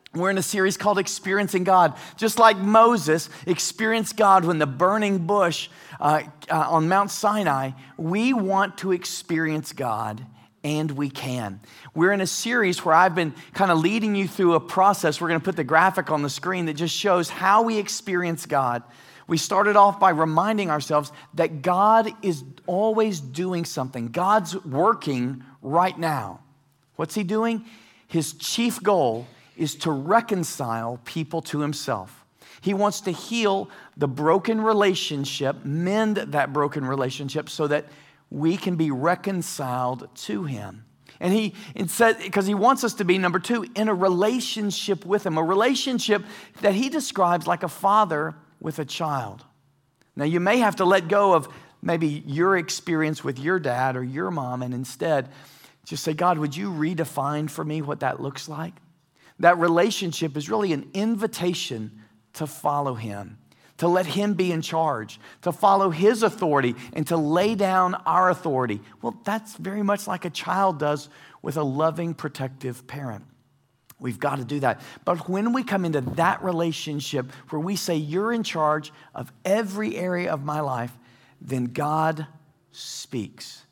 We're in a series called Experiencing God. Just like Moses experienced God when the burning bush on Mount Sinai, we want to experience God, and we can. We're in a series where I've been kind of leading you through a process. We're going to put the graphic on the screen that just shows how we experience God. We started off by reminding ourselves that God is always doing something. God's working right now. What's he doing? His chief goal is to reconcile people to himself. He wants to heal the broken relationship, mend that broken relationship so that we can be reconciled to him. And he said, because he wants us to be, number two, in a relationship with him, a relationship that he describes like a father with a child. Now, you may have to let go of maybe your experience with your dad or your mom and instead just say, God, would you redefine for me what that looks like? That relationship is really an invitation to follow him, to let him be in charge, to follow his authority, and to lay down our authority. Well, that's very much like a child does with a loving, protective parent. We've got to do that. But when we come into that relationship where we say, you're in charge of every area of my life, then God speaks.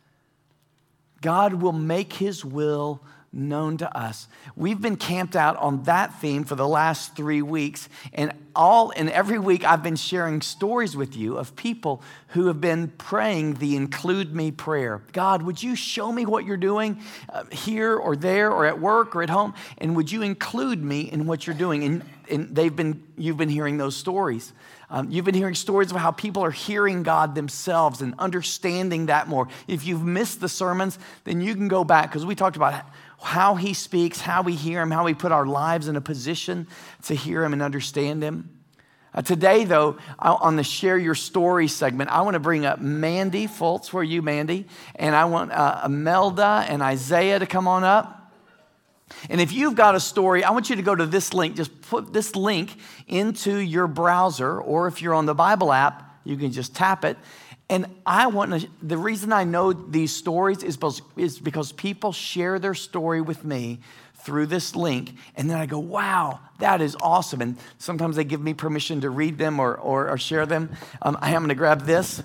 God will make his will known to us. We've been camped out on that theme for the last 3 weeks, and every week I've been sharing stories with you of people who have been praying the include me prayer. God, would you show me what you're doing here or there or at work or at home, and would you include me in what you're doing? And you've been hearing those stories. You've been hearing stories of how people are hearing God themselves and understanding that more. If you've missed the sermons, then you can go back because we talked about how he speaks, how we hear him, how we put our lives in a position to hear him and understand him. Today, though, on the Share Your Story segment, I want to bring up Mandy Fultz. Where are you, Mandy? And I want Imelda and Isaiah to come on up. And if you've got a story, I want you to go to this link. Just put this link into your browser, or if you're on the Bible app, you can just tap it. And the reason I know these stories is because people share their story with me through this link. And then I go, wow, that is awesome. And sometimes they give me permission to read them or share them. I am going to grab this.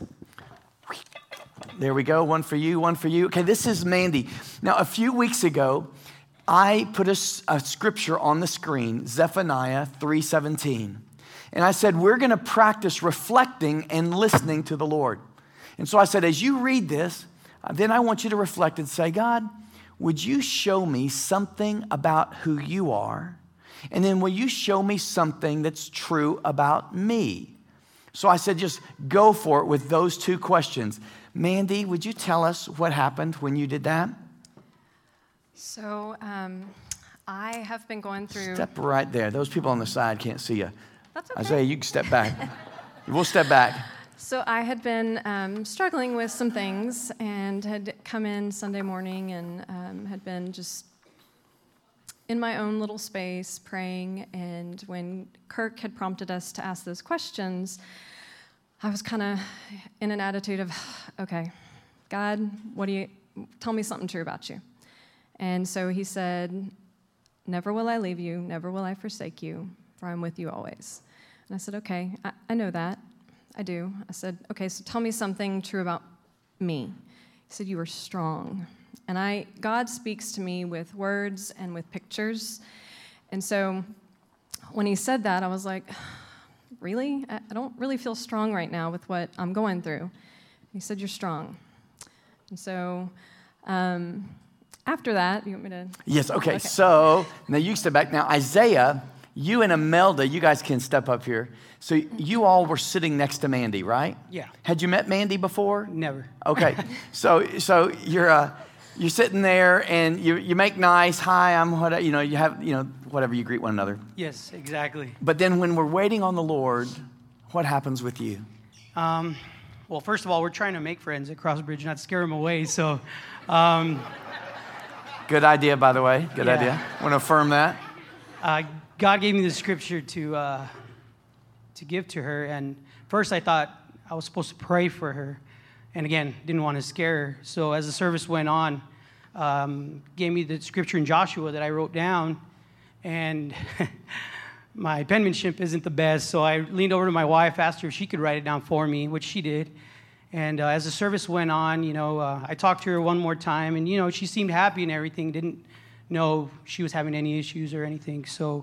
There we go. One for you, one for you. Okay, this is Mandy. Now, a few weeks ago, I put a scripture on the screen, Zephaniah 3:17. And I said, we're going to practice reflecting and listening to the Lord. And so I said, as you read this, then I want you to reflect and say, God, would you show me something about who you are? And then will you show me something that's true about me? So I said, just go for it with those two questions. Mandy, would you tell us what happened when you did that? So I have been going through... Step right there. Those people on the side can't see you. That's okay. Isaiah, you can step back. We'll step back. So I had been struggling with some things and had come in Sunday morning and had been just in my own little space praying. And when Kirk had prompted us to ask those questions, I was kind of in an attitude of, okay, God, tell me something true about you. And so he said, never will I leave you, never will I forsake you, for I'm with you always. And I said, okay, I know that. I do. I said, okay, so tell me something true about me. He said, you are strong. And God speaks to me with words and with pictures. And so when he said that, I was like, really? I don't really feel strong right now with what I'm going through. He said, you're strong. And so after that, you want me to? Yes, okay. So now you step back. Now, Isaiah, you and Imelda, you guys can step up here. So you all were sitting next to Mandy, right? Yeah. Had you met Mandy before? Never. Okay. So you're sitting there and you make nice. Hi, I'm what you have whatever you greet one another. Yes, exactly. But then when we're waiting on the Lord, what happens with you? Well, first of all, we're trying to make friends at Crossbridge, not scare them away. So. Good idea, by the way. Good idea. I want to affirm that. God gave me the scripture to give to her, and first I thought I was supposed to pray for her, and again, didn't want to scare her. So as the service went on, gave me the scripture in Joshua that I wrote down, and my penmanship isn't the best, so I leaned over to my wife, asked her if she could write it down for me, which she did. And as the service went on, I talked to her one more time, and, she seemed happy and everything, didn't know she was having any issues or anything. So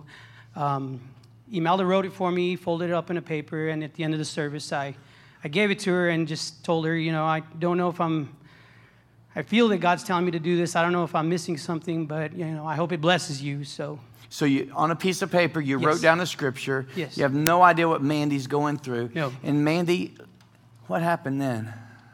Imelda wrote it for me, folded it up in a paper, and at the end of the service, I gave it to her and just told her, I don't know if I feel that God's telling me to do this. I don't know if I'm missing something, but, I hope it blesses you, so... So you, on a piece of paper, you Yes. wrote down the scripture. Yes. You have no idea what Mandy's going through. No. And Mandy, what happened then?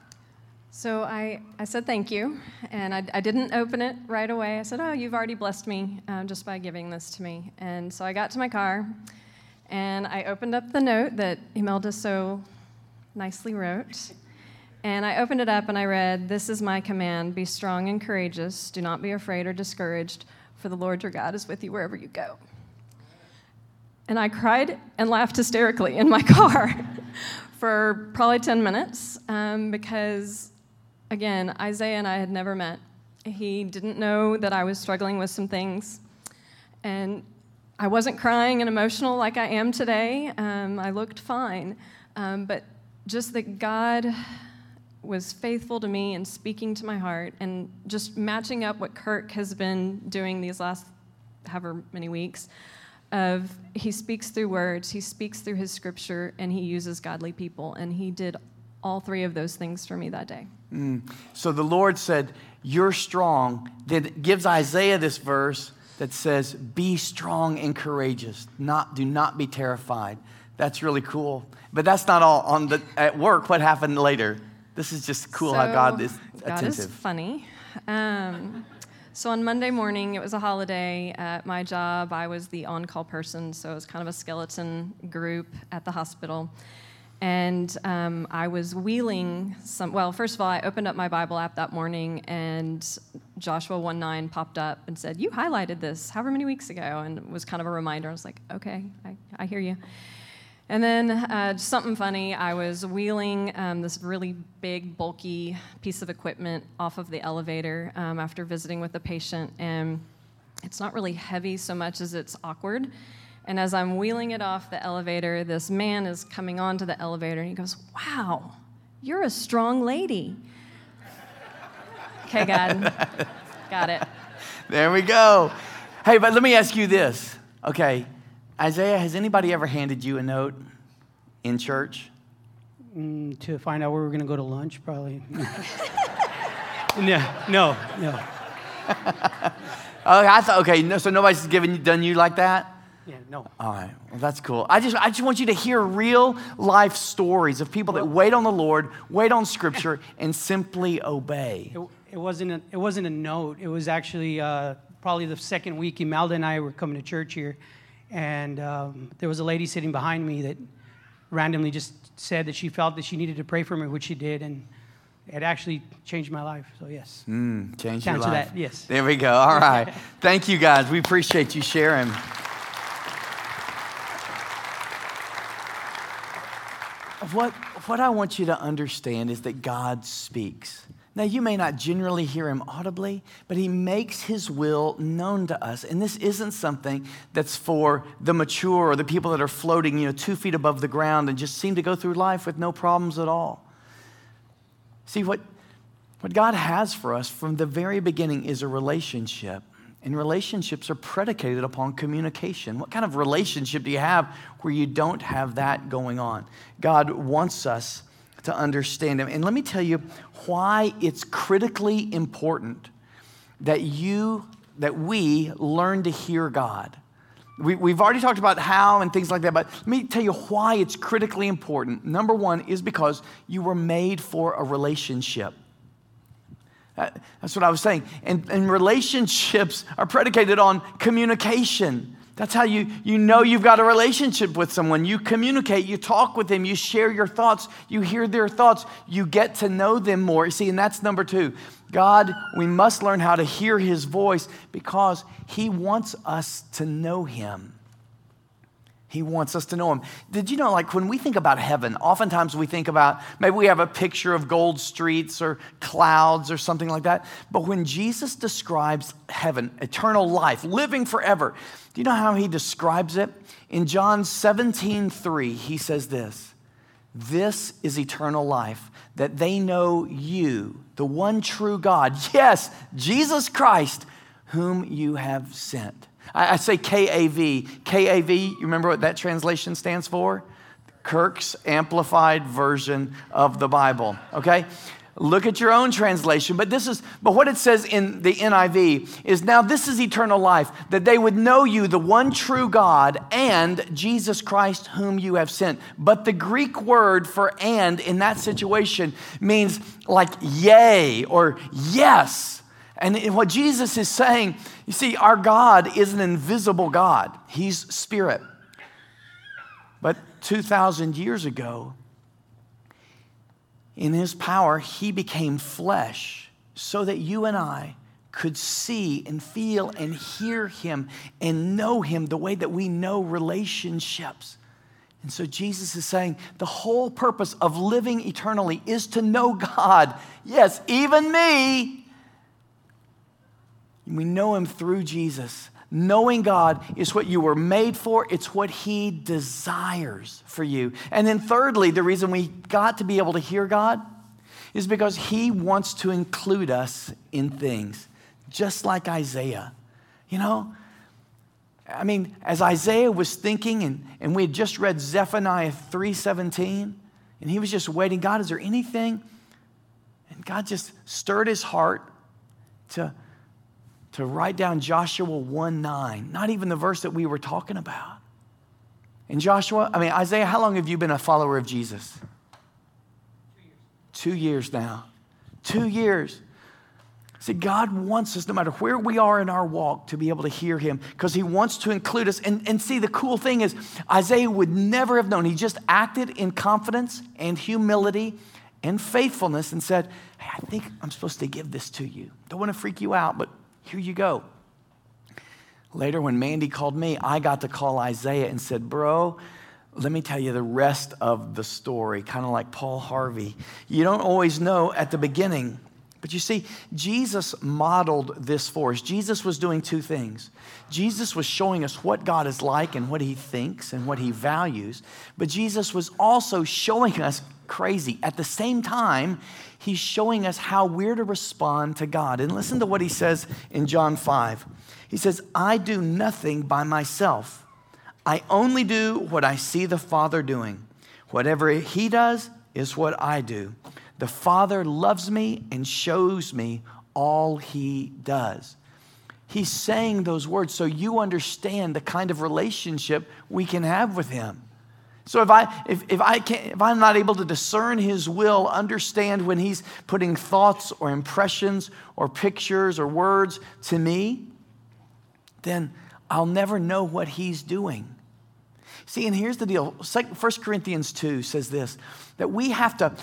So I said thank you, and I didn't open it right away. I said, oh, you've already blessed me just by giving this to me. And so I got to my car, and I opened up the note that Imelda so nicely wrote. And I opened it up, and I read, "This is my command, be strong and courageous. Do not be afraid or discouraged, for the Lord your God is with you wherever you go." And I cried and laughed hysterically in my car for probably 10 minutes because, again, Isaiah and I had never met. He didn't know that I was struggling with some things. And I wasn't crying and emotional like I am today. I looked fine. But just that God was faithful to me and speaking to my heart and just matching up what Kirk has been doing these last however many weeks of he speaks through words, he speaks through his scripture, and he uses godly people. And he did all three of those things for me that day. So the Lord said, you're strong. Then it gives Isaiah this verse that says, be strong and courageous. Do not be terrified. That's really cool. But that's not all. At work, what happened later? This is just cool how God is attentive. God is funny. So on Monday morning, it was a holiday at my job. I was the on-call person, so it was kind of a skeleton group at the hospital. And I was wheeling first of all, I opened up my Bible app that morning, and Joshua 1:9 popped up and said, you highlighted this however many weeks ago, and it was kind of a reminder. I was like, okay, I hear you. And then something funny, I was wheeling this really big, bulky piece of equipment off of the elevator after visiting with a patient, and it's not really heavy so much as it's awkward. And as I'm wheeling it off the elevator, this man is coming onto the elevator, and he goes, wow, you're a strong lady. Okay, God, got it. There we go. Hey, but let me ask you this. Okay, Isaiah, has anybody ever handed you a note in church? To find out where we're going to go to lunch, probably. No. I thought, okay, no, so nobody's done you like that? Yeah, no. All right, well, that's cool. I just want you to hear real life stories of people that wait on the Lord, wait on Scripture, and simply obey. It wasn't a note. It was actually probably the second week Imelda and I were coming to church here, and there was a lady sitting behind me that randomly just said that she felt that she needed to pray for me, which she did, and it actually changed my life. So yes, Changed to your answer life. that, yes. There we go. All right. Thank you, guys. We appreciate you sharing. What I want you to understand is that God speaks. Now, you may not generally hear him audibly, but he makes his will known to us. And this isn't something that's for the mature or the people that are floating, 2 feet above the ground and just seem to go through life with no problems at all. See, what God has for us from the very beginning is a relationship. And relationships are predicated upon communication. What kind of relationship do you have where you don't have that going on? God wants us to understand him. And let me tell you why it's critically important that we learn to hear God. We've already talked about how and things like that, but let me tell you why it's critically important. Number one is because you were made for a relationship. That's what I was saying. And relationships are predicated on communication. That's how you know you've got a relationship with someone. You communicate, you talk with them, you share your thoughts, you hear their thoughts, you get to know them more. You see, and that's number two. God, we must learn how to hear his voice because he wants us to know him. He wants us to know him. Did you know, like when we think about heaven, oftentimes we think about, maybe we have a picture of gold streets or clouds or something like that. But when Jesus describes heaven, eternal life, living forever, do you know how he describes it? In John 17:3, he says this: "This is eternal life, that they know you, the one true God, yes, Jesus Christ, whom you have sent." I say KAV. KAV, you remember what that translation stands for? Kirk's Amplified Version of the Bible, okay? Look at your own translation, but what it says in the NIV is, "Now this is eternal life, that they would know you, the one true God, and Jesus Christ whom you have sent." But the Greek word for "and" in that situation means like yea or yes. And what Jesus is saying, you see, our God is an invisible God. He's spirit. But 2,000 years ago, in his power, he became flesh so that you and I could see and feel and hear him and know him the way that we know relationships. And so Jesus is saying the whole purpose of living eternally is to know God. Yes, even me. We know him through Jesus. Knowing God is what you were made for. It's what he desires for you. And then thirdly, the reason we got to be able to hear God is because he wants to include us in things, just like Isaiah. You know, I mean, as Isaiah was thinking, and we had just read Zephaniah 3:17, and he was just waiting, God, is there anything? And God just stirred his heart to write down Joshua 1:9, not even the verse that we were talking about. And Isaiah, how long have you been a follower of Jesus? 2 years now. 2 years. See, God wants us, no matter where we are in our walk, to be able to hear him because he wants to include us. And see, the cool thing is, Isaiah would never have known. He just acted in confidence and humility and faithfulness and said, "Hey, I think I'm supposed to give this to you. Don't want to freak you out, but here you go." Later, when Mandy called me, I got to call Isaiah and said, "Bro, let me tell you the rest of the story," kind of like Paul Harvey. You don't always know at the beginning. But you see, Jesus modeled this for us. Jesus was doing two things. Jesus was showing us what God is like and what he thinks and what he values. But Jesus was also showing us, crazy, at the same time, he's showing us how we're to respond to God. And listen to what he says in John 5. He says, "I do nothing by myself. I only do what I see the Father doing. Whatever he does is what I do. The Father loves me and shows me all he does." He's saying those words so you understand the kind of relationship we can have with him. So if I'm not able to discern his will, understand when he's putting thoughts or impressions or pictures or words to me, then I'll never know what he's doing. See, and here's the deal. 1 Corinthians 2 says this, that we have to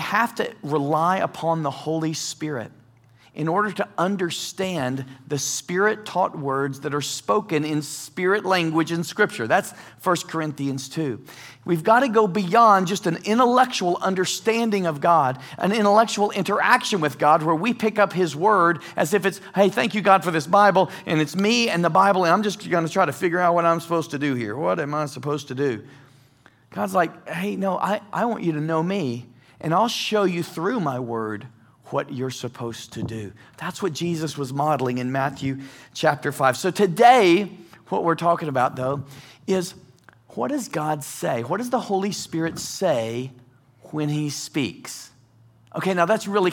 rely upon the Holy Spirit in order to understand the Spirit-taught words that are spoken in Spirit language in Scripture. That's 1 Corinthians 2. We've got to go beyond just an intellectual understanding of God, an intellectual interaction with God where we pick up his word as if it's, "Hey, thank you, God, for this Bible, and it's me and the Bible, and I'm just going to try to figure out what I'm supposed to do here. What am I supposed to do?" God's like, "Hey, no, I want you to know me, and I'll show you through my word what you're supposed to do." That's what Jesus was modeling in Matthew chapter 5. So today, what we're talking about, though, is what does God say? What does the Holy Spirit say when he speaks? Okay, now that's really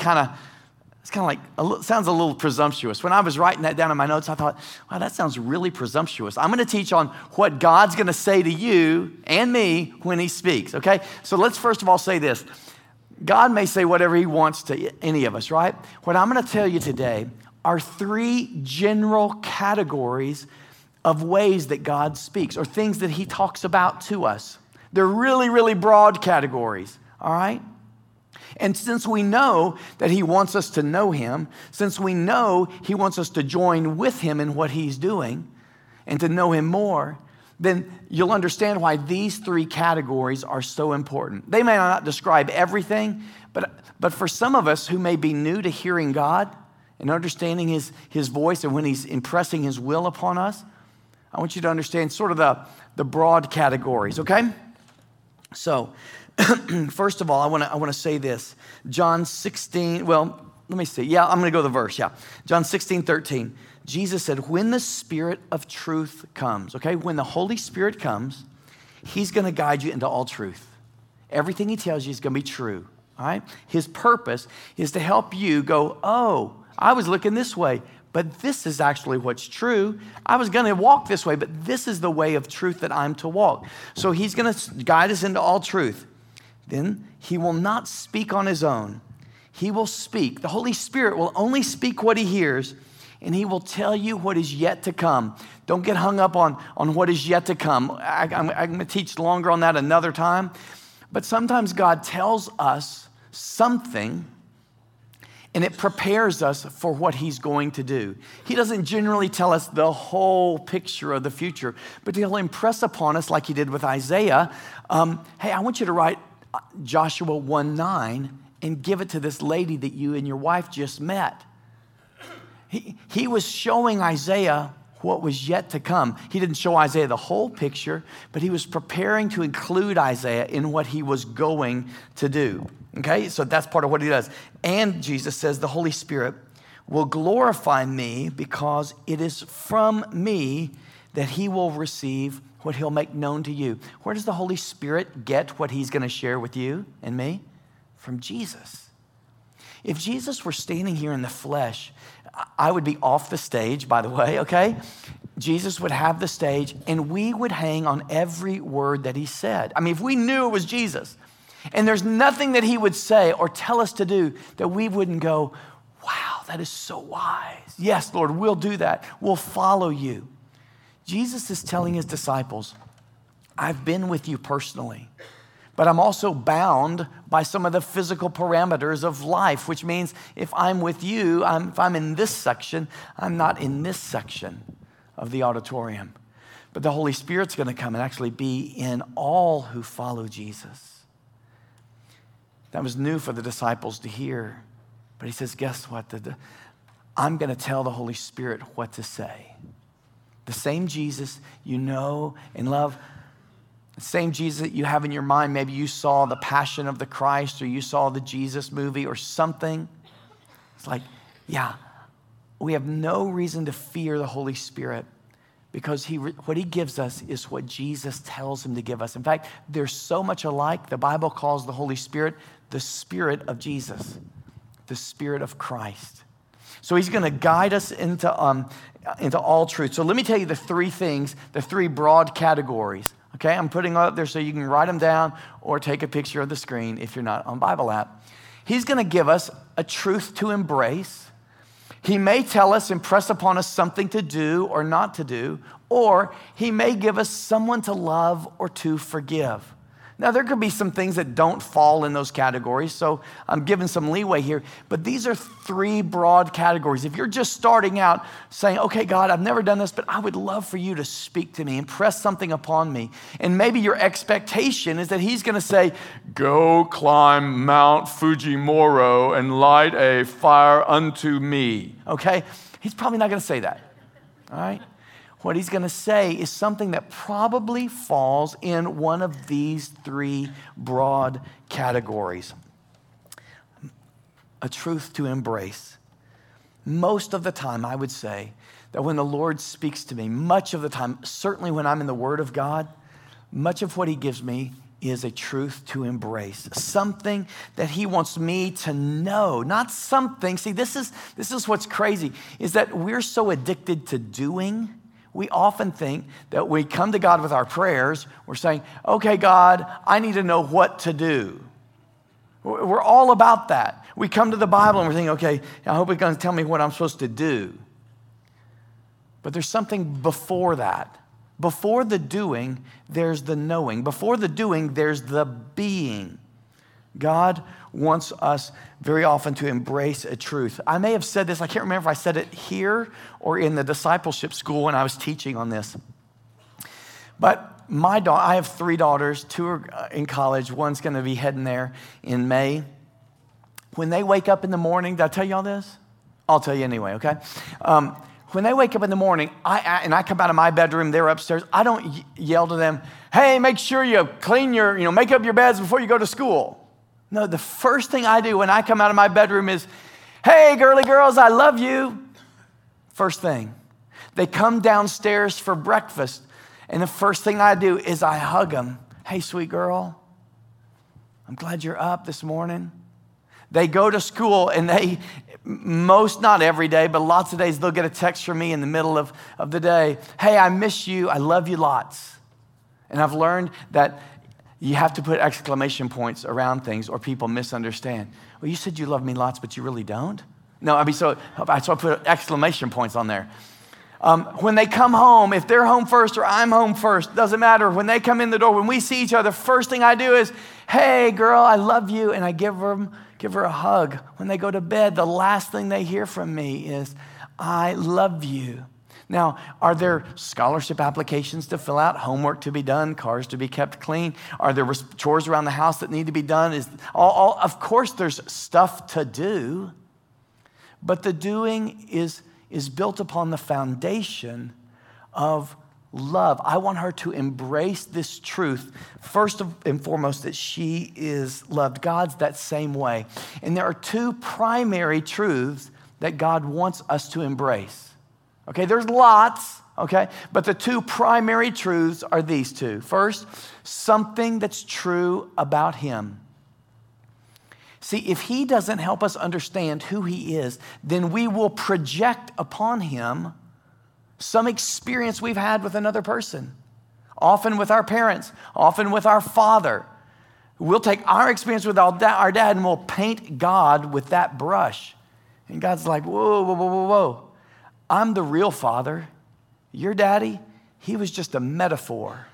sounds a little presumptuous. When I was writing that down in my notes, I thought, wow, that sounds really presumptuous. I'm going to teach on what God's going to say to you and me when he speaks, okay? So let's first of all say this. God may say whatever he wants to any of us, right? What I'm going to tell you today are 3 general categories of ways that God speaks or things that he talks about to us. They're really, really broad categories, all right? And since we know that he wants us to know him, since we know he wants us to join with him in what he's doing and to know him more, then you'll understand why these three categories are so important. They may not describe everything, but for some of us who may be new to hearing God and understanding his voice and when he's impressing his will upon us, I want you to understand sort of the broad categories, okay? So, first of all, I want to say this. John 16, well, let me see. Yeah, I'm going to go to the verse, yeah. John 16:13. Jesus said, when the Spirit of truth comes, okay? When the Holy Spirit comes, he's going to guide you into all truth. Everything he tells you is going to be true, all right? His purpose is to help you go, oh, I was looking this way, but this is actually what's true. I was going to walk this way, but this is the way of truth that I'm to walk. So he's going to guide us into all truth. Then he will not speak on his own. He will speak. The Holy Spirit will only speak what he hears, and he will tell you what is yet to come. Don't get hung up on what is yet to come. I'm going to teach longer on that another time. But sometimes God tells us something, and it prepares us for what he's going to do. He doesn't generally tell us the whole picture of the future, but he'll impress upon us, like he did with Isaiah, hey, I want you to write Joshua 1:9 and give it to this lady that you and your wife just met. He was showing Isaiah what was yet to come. He didn't show Isaiah the whole picture, but he was preparing to include Isaiah in what he was going to do. Okay, so that's part of what he does. And Jesus says the Holy Spirit will glorify me because it is from me that he will receive what he'll make known to you. Where does the Holy Spirit get what he's going to share with you and me? From Jesus. If Jesus were standing here in the flesh, I would be off the stage, by the way, okay? Jesus would have the stage, and we would hang on every word that he said. I mean, if we knew it was Jesus, and there's nothing that he would say or tell us to do that we wouldn't go, wow, that is so wise. Yes, Lord, we'll do that. We'll follow you. Jesus is telling his disciples, I've been with you personally, but I'm also bound by some of the physical parameters of life, which means if I'm with you, if I'm in this section, I'm not in this section of the auditorium. But the Holy Spirit's going to come and actually be in all who follow Jesus. That was new for the disciples to hear. But he says, guess what? I'm going to tell the Holy Spirit what to say. The same Jesus you know and love, the same Jesus that you have in your mind. Maybe you saw The Passion of the Christ, or you saw the Jesus movie or something. It's like, yeah, we have no reason to fear the Holy Spirit because what he gives us is what Jesus tells him to give us. In fact, they're so much alike, the Bible calls the Holy Spirit the Spirit of Jesus, the Spirit of Christ. So he's going to guide us into all truth. So let me tell you the three things, the three broad categories. Okay, I'm putting them up there so you can write them down or take a picture of the screen if you're not on Bible app. He's going to give us a truth to embrace. He may tell us, impress upon us something to do or not to do, or he may give us someone to love or to forgive. Now, there could be some things that don't fall in those categories, so I'm giving some leeway here. But these are three broad categories. If you're just starting out saying, okay, God, I've never done this, but I would love for you to speak to me, impress something upon me. And maybe your expectation is that he's going to say, go climb Mount Fujimori and light a fire unto me. Okay? He's probably not going to say that. All right? What he's going to say is something that probably falls in one of these three broad categories. A truth to embrace. Most of the time, I would say that when the Lord speaks to me, much of the time, certainly when I'm in the Word of God, much of what he gives me is a truth to embrace. Something that he wants me to know, not something. See, this is what's crazy, is that we're so addicted to doing. We often think that we come to God with our prayers, we're saying, okay, God, I need to know what to do. We're all about that. We come to the Bible and we're thinking, okay, I hope it's going to tell me what I'm supposed to do. But there's something before that. Before the doing, there's the knowing. Before the doing, there's the being. God wants us very often to embrace a truth. I may have said this, I can't remember if I said it here or in the discipleship school when I was teaching on this. But I have 3 daughters. 2 are in college. One's going to be heading there in May. When they wake up in the morning, did I tell you all this? I'll tell you anyway, okay? When they wake up in the morning, I come out of my bedroom, they're upstairs. I don't yell to them, hey, make sure you clean make up your beds before you go to school. No, the first thing I do when I come out of my bedroom is, hey, girly girls, I love you. First thing. They come downstairs for breakfast, and the first thing I do is I hug them. Hey, sweet girl, I'm glad you're up this morning. They go to school, and not every day, but lots of days, they'll get a text from me in the middle of the day. Hey, I miss you. I love you lots. And I've learned that you have to put exclamation points around things or people misunderstand. Well, you said you love me lots, but you really don't? No, so I put exclamation points on there. When they come home, if they're home first or I'm home first, doesn't matter. When they come in the door, when we see each other, first thing I do is, hey, girl, I love you. And I give her a hug. When they go to bed, the last thing they hear from me is, I love you. Now, are there scholarship applications to fill out, homework to be done, cars to be kept clean? Are there chores around the house that need to be done? Of course, there's stuff to do, but the doing is built upon the foundation of love. I want her to embrace this truth, first and foremost, that she is loved. God's that same way. And there are 2 primary truths that God wants us to embrace. Okay, there's lots, okay? But the 2 primary truths are these 2. First, something that's true about him. See, if he doesn't help us understand who he is, then we will project upon him some experience we've had with another person, often with our parents, often with our father. We'll take our experience with our dad and we'll paint God with that brush. And God's like, whoa, whoa, whoa, whoa, whoa. I'm the real father. Your daddy, he was just a metaphor.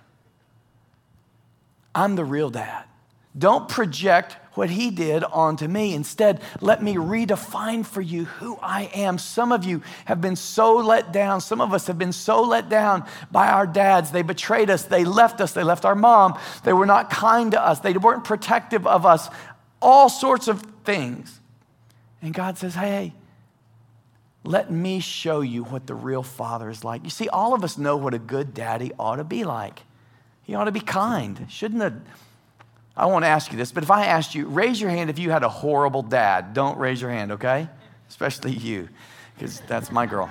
I'm the real dad. Don't project what he did onto me. Instead, let me redefine for you who I am. Some of you have been so let down. Some of us have been so let down by our dads. They betrayed us. They left us. They left our mom. They were not kind to us. They weren't protective of us. All sorts of things. And God says, hey, let me show you what the real father is like. You see, all of us know what a good daddy ought to be like. He ought to be kind. I won't ask you this, but if I asked you, raise your hand if you had a horrible dad. Don't raise your hand, okay? Especially you, because that's my girl.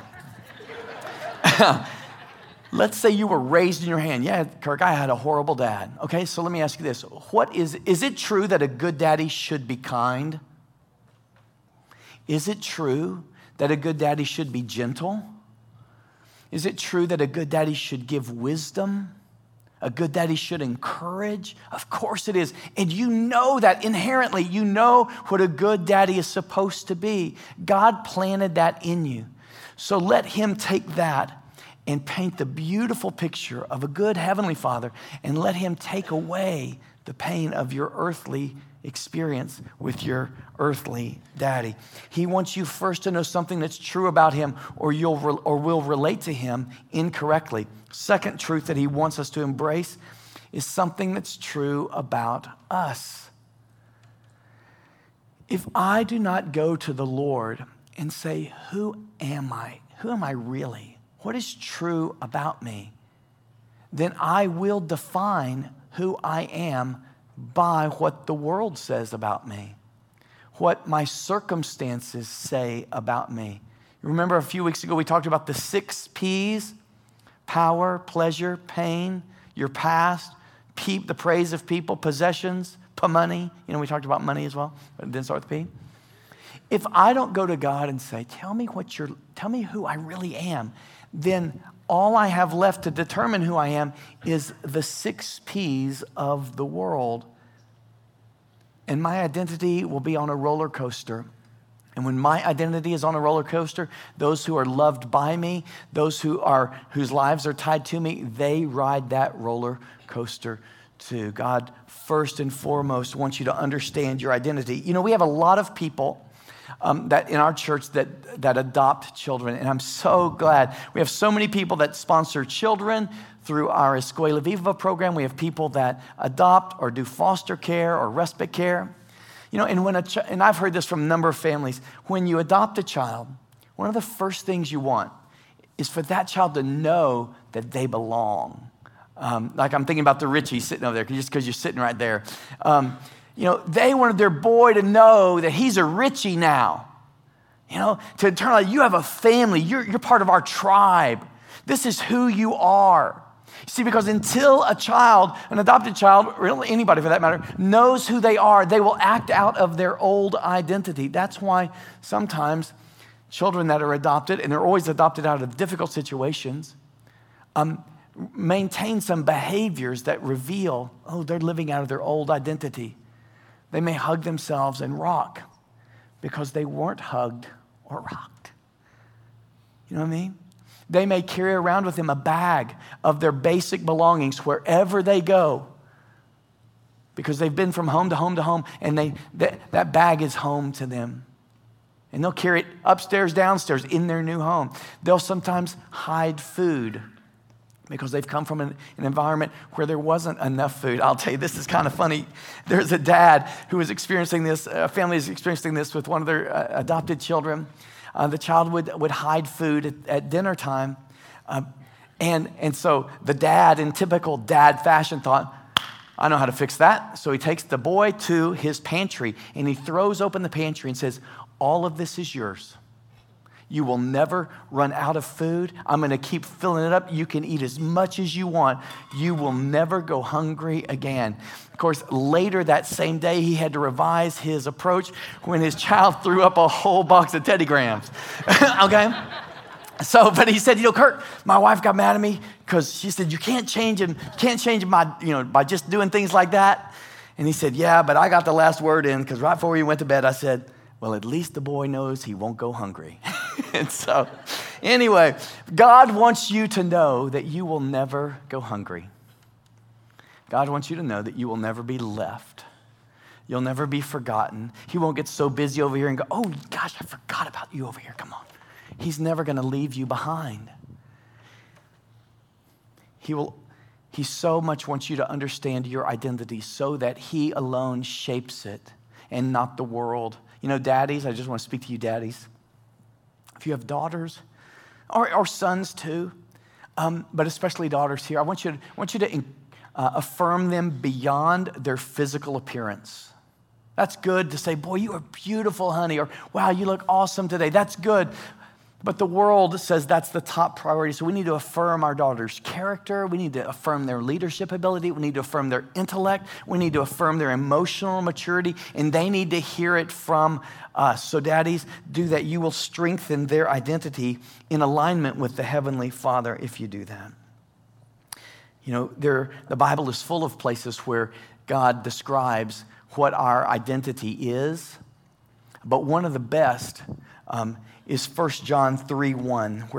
Let's say you were raised in your hand. Yeah, Kirk, I had a horrible dad. Okay, so let me ask you this. Is it true that a good daddy should be kind? Is it true that a good daddy should be gentle? Is it true that a good daddy should give wisdom? A good daddy should encourage? Of course it is. And you know that inherently. You know what a good daddy is supposed to be. God planted that in you. So let him take that and paint the beautiful picture of a good heavenly father, and let him take away the pain of your earthly experience with your earthly daddy. He wants you first to know something that's true about him, or will relate to him incorrectly. Second truth that he wants us to embrace is something that's true about us. If I do not go to the Lord and say, who am I? Who am I really? What is true about me? Then I will define who I am by what the world says about me, what my circumstances say about me. You remember a few weeks ago we talked about the 6 P's: power, pleasure, pain, your past, the praise of people, possessions, money. We talked about money as well, but it didn't start with P. If I don't go to God and say, tell me who I really am, then all I have left to determine who I am is the 6 P's of the world. And my identity will be on a roller coaster. And when my identity is on a roller coaster, those who are loved by me, those whose lives are tied to me, they ride that roller coaster too. God, first and foremost, wants you to understand your identity. We have a lot of people that in our church that adopt children. And I'm so glad. We have so many people that sponsor children through our Escuela Viva program, we have people that adopt or do foster care or respite care. You know, and I've heard this from a number of families. When you adopt a child, one of the first things you want is for that child to know that they belong. Like I'm thinking about the Richie sitting over there, just because you're sitting right there. You know, they wanted their boy to know that he's a Richie now. You know, to turn out, you have a family. You're part of our tribe. This is who you are. See, because until a child, an adopted child, or really anybody for that matter, knows who they are, they will act out of their old identity. That's why sometimes children that are adopted, and they're always adopted out of difficult situations, maintain some behaviors that reveal, oh, they're living out of their old identity. They may hug themselves and rock because they weren't hugged or rocked. You know what I mean? They may carry around with them a bag of their basic belongings wherever they go because they've been from home to home to home, and that bag is home to them. And they'll carry it upstairs, downstairs in their new home. They'll sometimes hide food because they've come from an environment where there wasn't enough food. I'll tell you, this is kind of funny. There's a dad who was experiencing this, a family is experiencing this with one of their adopted children. The child would hide food at dinner time. And so the dad, in typical dad fashion, thought, I know how to fix that. So he takes the boy to his pantry and he throws open the pantry and says, all of this is yours. You will never run out of food. I'm going to keep filling it up. You can eat as much as you want. You will never go hungry again. Of course, later that same day, he had to revise his approach when his child threw up a whole box of Teddy Grahams. Okay? So, but he said, Kurt, my wife got mad at me because she said, you can't change him by just doing things like that. And he said, yeah, but I got the last word in because right before he went to bed, I said, well, at least the boy knows he won't go hungry. And so, anyway, God wants you to know that you will never go hungry. God wants you to know that you will never be left. You'll never be forgotten. He won't get so busy over here and go, oh, gosh, I forgot about you over here. Come on. He's never going to leave you behind. He so much wants you to understand your identity so that he alone shapes it and not the world. You know, daddies, I just want to speak to you daddies. If you have daughters, or sons too, but especially daughters here, I want you to affirm them beyond their physical appearance. That's good to say, boy, you are beautiful, honey, or wow, you look awesome today. That's good. But the world says that's the top priority. So we need to affirm our daughters' character. We need to affirm their leadership ability. We need to affirm their intellect. We need to affirm their emotional maturity. And they need to hear it from us. So daddies, do that. You will strengthen their identity in alignment with the Heavenly Father if you do that. You know, the Bible is full of places where God describes what our identity is. But one of the best is 1 John 3:1,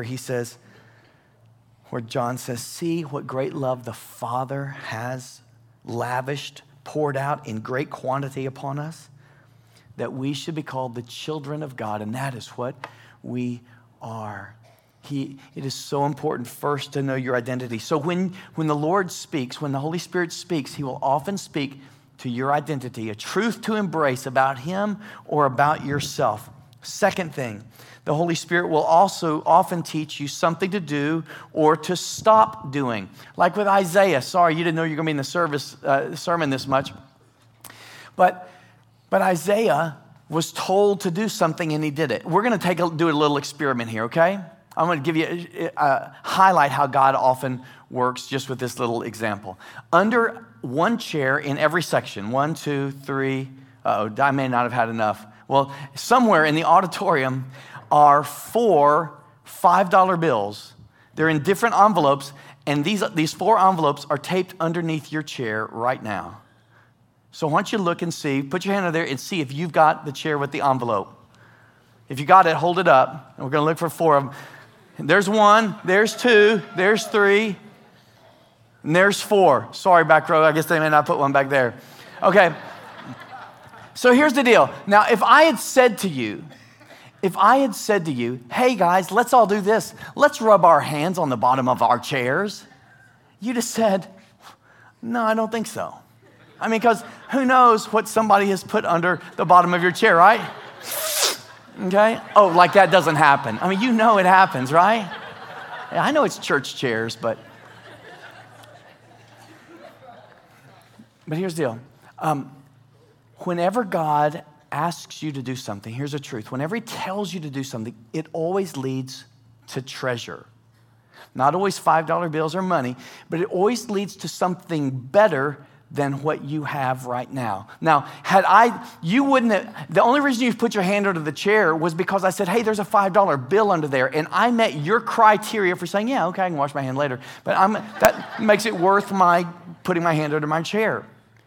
where John says, see what great love the Father has lavished, poured out in great quantity upon us, that we should be called the children of God, and that is what we are. It is so important first to know your identity. So when the Lord speaks, when the Holy Spirit speaks, he will often speak to your identity, a truth to embrace about him or about yourself. Second thing, the Holy Spirit will also often teach you something to do or to stop doing. Like with Isaiah. Sorry, you didn't know you were going to be in the sermon this much. But Isaiah was told to do something and he did it. We're going to do a little experiment here, okay? I'm going to give you highlight how God often works just with this little example. Under one chair in every section, 1, 2, 3, I may not have had enough. Well, somewhere in the auditorium are 4 $5 bills. They're in different envelopes, and these 4 envelopes are taped underneath your chair right now. So why don't you look and see, put your hand over there and see if you've got the chair with the envelope. If you got it, hold it up, and we're going to look for 4 of them. And there's 1, there's 2, there's 3, and there's 4. Sorry, back row, I guess they may not put one back there. Okay. So here's the deal. Now, if I had said to you, hey guys, let's all do this. Let's rub our hands on the bottom of our chairs. you just said, no, I don't think so. I mean, because who knows what somebody has put under the bottom of your chair, right? Okay? Oh, like that doesn't happen. I mean, you know it happens, right? Yeah, I know it's church chairs, but here's the deal. Whenever God asks you to do something, here's the truth. Whenever he tells you to do something, it always leads to treasure. Not always $5 bills or money, but it always leads to something better than what you have right now. Now, you wouldn't have, the only reason you put your hand under the chair was because I said, hey, there's a $5 bill under there, and I met your criteria for saying, yeah, okay, I can wash my hand later, but that makes it worth my putting my hand under my chair.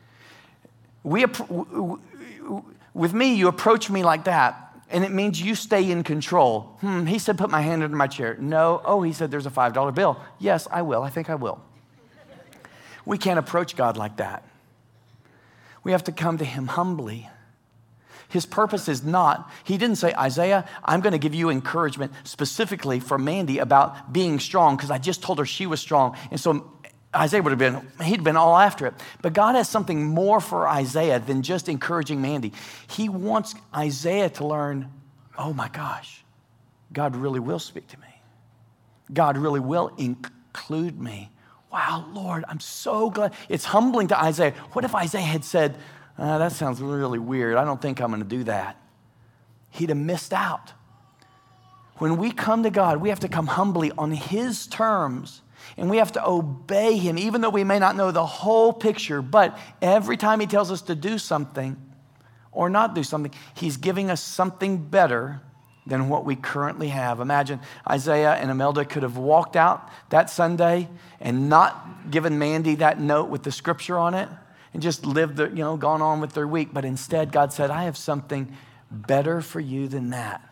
With me, you approach me like that, and it means you stay in control. He said, put my hand under my chair. No. Oh, he said, there's a $5 bill. Yes, I will. I think I will. We can't approach God like that. We have to come to him humbly. His purpose is not, he didn't say, Isaiah, I'm going to give you encouragement specifically for Mandy about being strong because I just told her she was strong. And so Isaiah he'd been all after it. But God has something more for Isaiah than just encouraging Mandy. He wants Isaiah to learn, oh my gosh, God really will speak to me. God really will include me. Wow, Lord, I'm so glad. It's humbling to Isaiah. What if Isaiah had said, that sounds really weird. I don't think I'm going to do that. He'd have missed out. When we come to God, we have to come humbly on his terms, and we have to obey him, even though we may not know the whole picture. But every time he tells us to do something or not do something, he's giving us something better than what we currently have. Imagine Isaiah and Imelda could have walked out that Sunday and not given Mandy that note with the scripture on it and just lived, gone on with their week. But instead, God said, I have something better for you than that.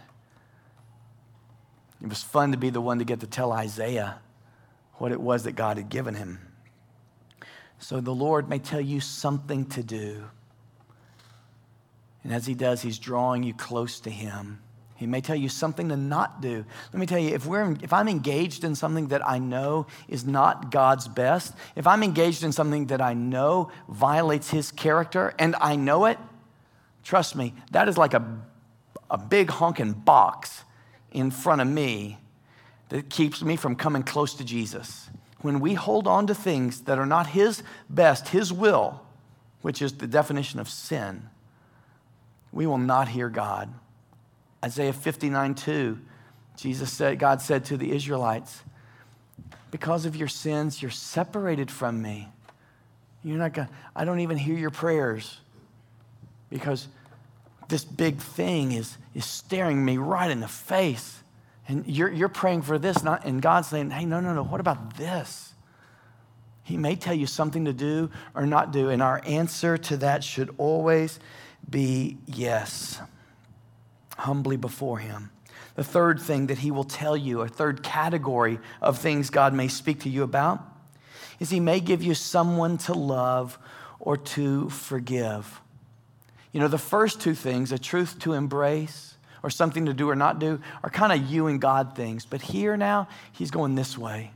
It was fun to be the one to get to tell Isaiah what it was that God had given him. So the Lord may tell you something to do. And as he does, he's drawing you close to him. He may tell you something to not do. Let me tell you, if I'm engaged in something that I know is not God's best, if I'm engaged in something that I know violates his character and I know it, trust me, that is like a big honking box in front of me that keeps me from coming close to Jesus. When we hold on to things that are not his best, his will, which is the definition of sin, we will not hear God. Isaiah 59:2, God said to the Israelites, because of your sins, you're separated from me. I don't even hear your prayers because this big thing is staring me right in the face. And you're praying for this, and God's saying, hey, no, what about this? He may tell you something to do or not do, and our answer to that should always be yes. Humbly before him. The third thing that he will tell you, a third category of things God may speak to you about, is he may give you someone to love or to forgive. The first two things, a truth to embrace or something to do or not do, are kind of you and God things. But here now, he's going this way.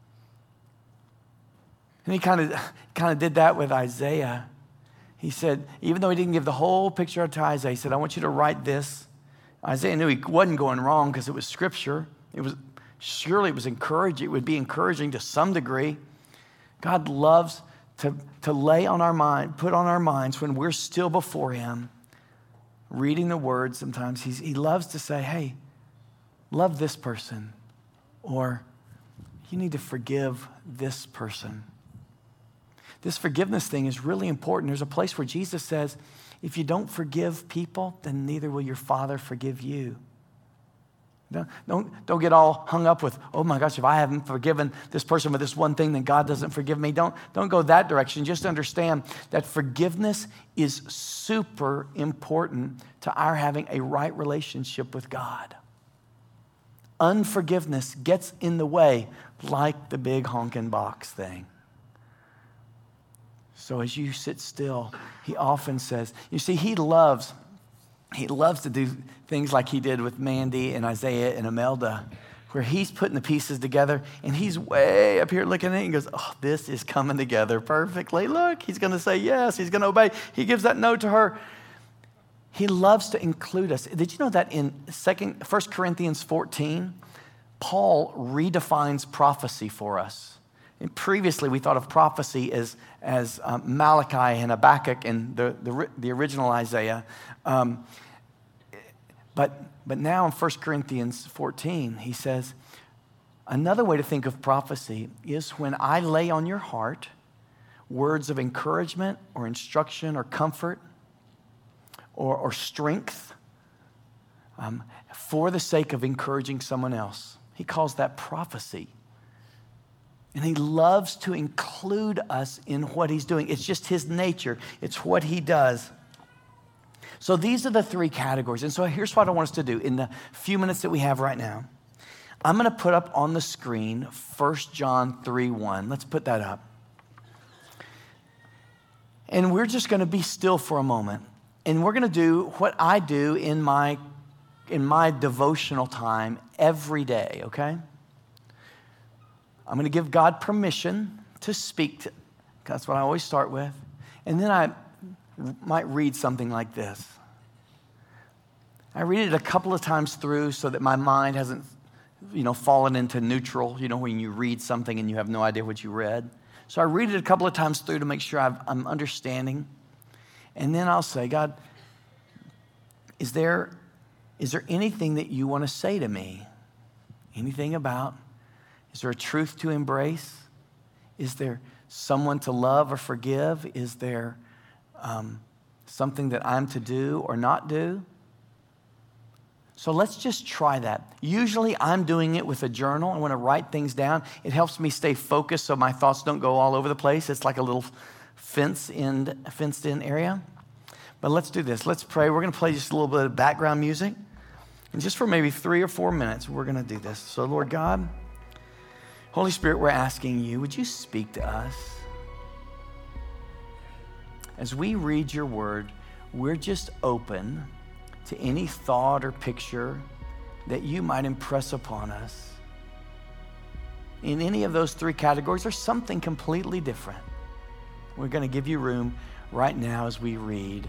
And he kind of did that with Isaiah. He said, even though he didn't give the whole picture to Isaiah, he said, I want you to write this. Isaiah knew he wasn't going wrong because it was scripture. Surely it was encouraging. It would be encouraging to some degree. God loves to lay on our mind, put on our minds when we're still before him, reading the word sometimes. He loves to say, hey, love this person, or you need to forgive this person. This forgiveness thing is really important. There's a place where Jesus says, if you don't forgive people, then neither will your Father forgive you. Don't get all hung up with, oh my gosh, if I haven't forgiven this person for this one thing, then God doesn't forgive me. Don't go that direction. Just understand that forgiveness is super important to our having a right relationship with God. Unforgiveness gets in the way like the big honking box thing. So as you sit still, he often says, you see, he loves to do things like he did with Mandy and Isaiah and Imelda, where he's putting the pieces together and he's way up here looking at it and goes, oh, this is coming together perfectly. Look, he's going to say yes. He's going to obey. He gives that note to her. He loves to include us. Did you know that in 1 Corinthians 14, Paul redefines prophecy for us? And previously, we thought of prophecy as Malachi and Habakkuk and the original Isaiah. But now in 1 Corinthians 14, he says, another way to think of prophecy is when I lay on your heart words of encouragement or instruction or comfort or strength for the sake of encouraging someone else. He calls that prophecy. And he loves to include us in what he's doing. It's just his nature. It's what he does. So these are the three categories. And so here's what I want us to do in the few minutes that we have right now. I'm going to put up on the screen 1 John 3:1. Let's put that up. And we're just going to be still for a moment. And we're going to do what I do in my devotional time every day, okay? I'm going to give God permission to speak. That's what I always start with. And then I might read something like this. I read it a couple of times through so that my mind hasn't, fallen into neutral, when you read something and you have no idea what you read. So I read it a couple of times through to make sure I'm understanding. And then I'll say, God, is there anything that you want to say to me? Anything about? Is there a truth to embrace? Is there someone to love or forgive? Is there something that I'm to do or not do? So let's just try that. Usually I'm doing it with a journal. I want to write things down. It helps me stay focused so my thoughts don't go all over the place. It's like a little fenced-in area. But let's do this. Let's pray. We're going to play just a little bit of background music. And just for maybe 3 or 4 minutes, we're going to do this. So Lord God, Holy Spirit, we're asking you, would you speak to us? As we read your word, we're just open to any thought or picture that you might impress upon us. In any of those 3 categories or something completely different. We're going to give you room right now as we read.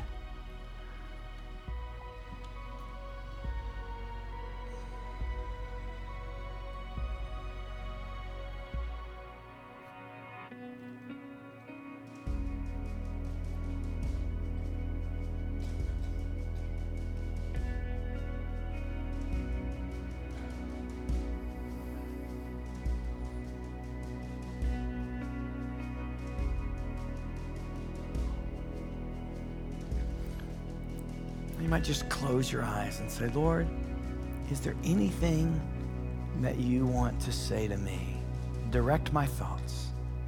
You might just close your eyes and say, Lord, is there anything that you want to say to me? Direct my thoughts.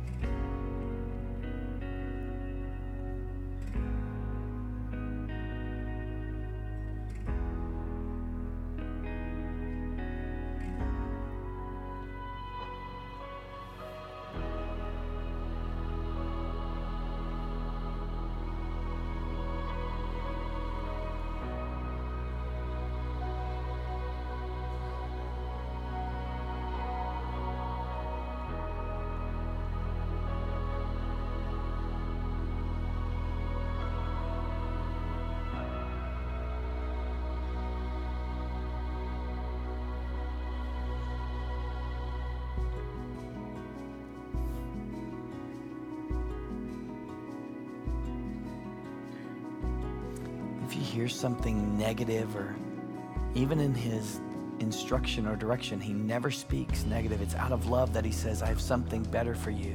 If you hear something negative or even in his instruction or direction, he never speaks negative. It's out of love that he says, I have something better for you.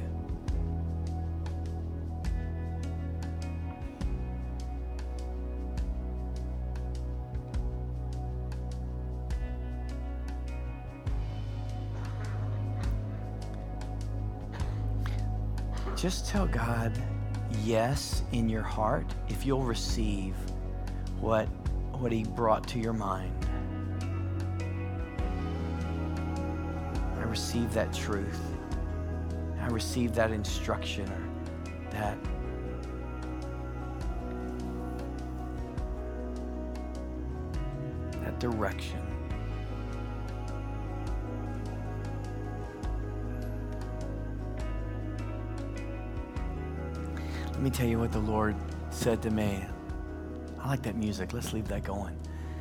Just tell God yes in your heart if you'll receive what he brought to your mind. I receive that truth. I receive that instruction or that direction. Let me tell you what the Lord said to me. I like that music. Let's leave that going.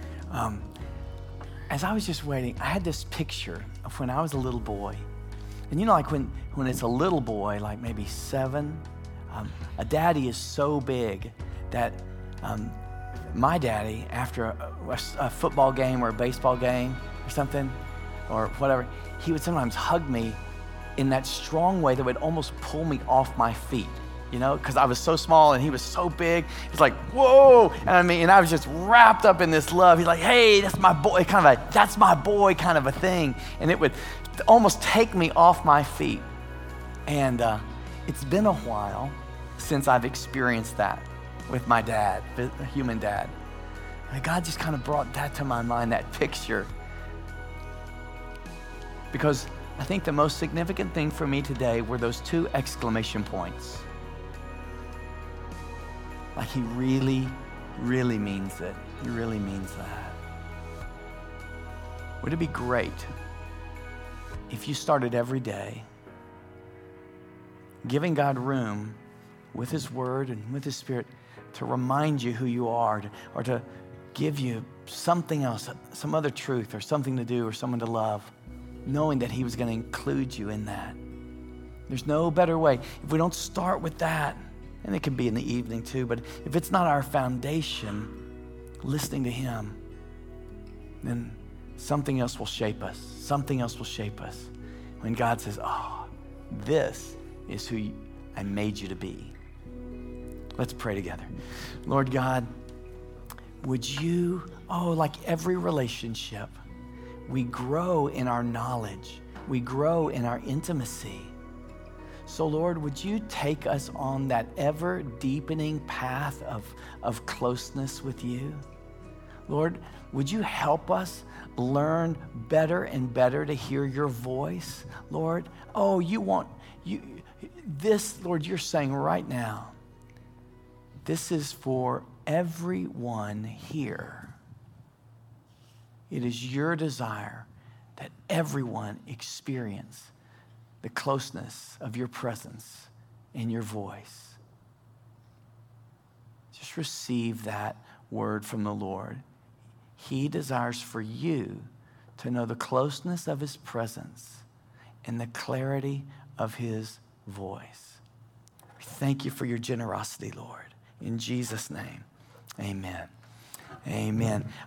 As I was just waiting, I had this picture of when I was a little boy. And you know, like when it's a little boy, like maybe 7, a daddy is so big that my daddy, after a football game or a baseball game or something, or whatever, he would sometimes hug me in that strong way that would almost pull me off my feet, you know, because I was so small and he was so big. He's like, whoa. And I was just wrapped up in this love. He's like, hey, that's my boy, that's my boy kind of a thing. And it would almost take me off my feet. And it's been a while since I've experienced that with my dad, a human dad. And God just kind of brought that to my mind, that picture. Because I think the most significant thing for me today were those 2 exclamation points. Like he really, really means it. He really means that. Would it be great if you started every day giving God room with his word and with his spirit to remind you who you are, or to give you something else, some other truth or something to do or someone to love, knowing that he was going to include you in that. There's no better way. If we don't start with that, and it can be in the evening too, but if it's not our foundation, listening to him, then something else will shape us. Something else will shape us. When God says, oh, this is who I made you to be. Let's pray together. Lord God, would you, like every relationship, we grow in our knowledge. We grow in our intimacy. So Lord, would you take us on that ever deepening path of closeness with you? Lord, would you help us learn better and better to hear your voice? Lord, Lord, you're saying right now, this is for everyone here. It is your desire that everyone experience the closeness of your presence and your voice. Just receive that word from the Lord. He desires for you to know the closeness of his presence and the clarity of his voice. Thank you for your generosity, Lord. In Jesus' name, amen. Amen.